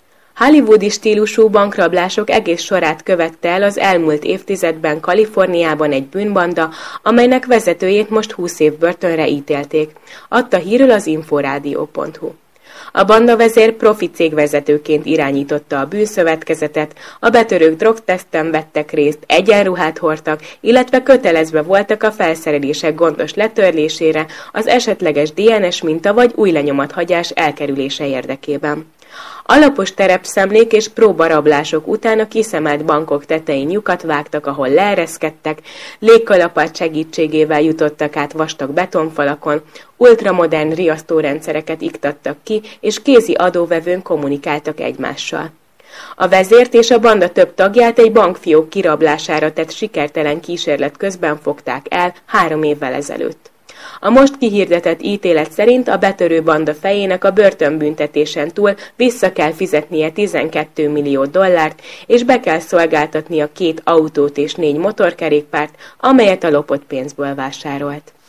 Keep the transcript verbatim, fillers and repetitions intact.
Hollywoodi stílusú bankrablások egész sorát követte el az elmúlt évtizedben Kaliforniában egy bűnbanda, amelynek vezetőjét most húsz év börtönre ítélték, adta hírül az inforádió pont hu. A bandavezér profi cégvezetőként irányította a bűnszövetkezetet, a betörők drogteszten vettek részt, egyenruhát hordtak, illetve kötelezve voltak a felszerelések gondos letörlésére, az esetleges dé en es minta vagy új lenyomathagyás elkerülése érdekében. Alapos terepszemlék és próbarablások után a kiszemelt bankok tetején lyukat vágtak, ahol leereszkedtek, légkalapács segítségével jutottak át vastag betonfalakon, ultramodern riasztórendszereket iktattak ki, és kézi adóvevőn kommunikáltak egymással. A vezért és a banda több tagját egy bankfiók kirablására tett sikertelen kísérlet közben fogták el három évvel ezelőtt. A most kihirdetett ítélet szerint a betörő banda fejének a börtönbüntetésen túl vissza kell fizetnie tizenkét millió dollárt, és be kell szolgáltatnia két autót és négy motorkerékpárt, amelyet a lopott pénzből vásárolt.